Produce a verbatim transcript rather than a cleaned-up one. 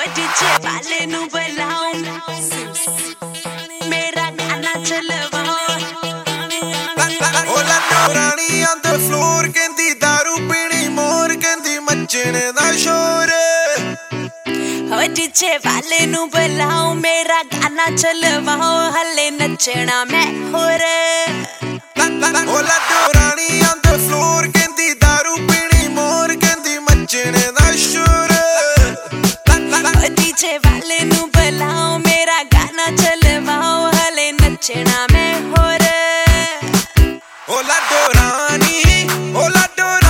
DJ वाले नू बुलाऊं, मेरा गाना चलवाओ। ओला रानी on the floor कहंदी दारू पीनी मोर कहंदी मचने दा शोर। ओ डीजे वाले नू बुलाऊं, मेरा गाना चलवाओ, हले नचना मैं होर। ओला रानी on the floor कहंदी दारू पीनी मोर कहंदी मचने दा शोर। ओ डीजे वाले नू बुलाओ, मेरा गाना चलवाओ, हले नचना मैं होर। ओला रानी ओला